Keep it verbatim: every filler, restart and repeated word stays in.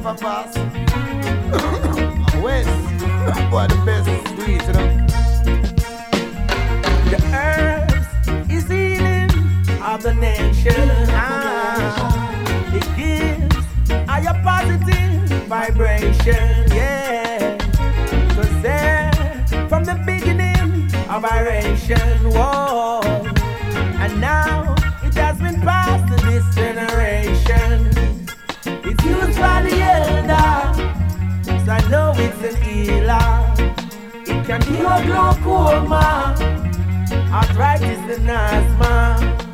a pass. West, boy, the best sweet, you know. The earth is healing of the nation. Ah, it gives a positive vibration, yeah. Cause there, from the beginning of our nation, whoa, and now it has been passed to this generation. It's used by the elder, so I know it's an healer. It can cure glaucoma, arthritis and asthma.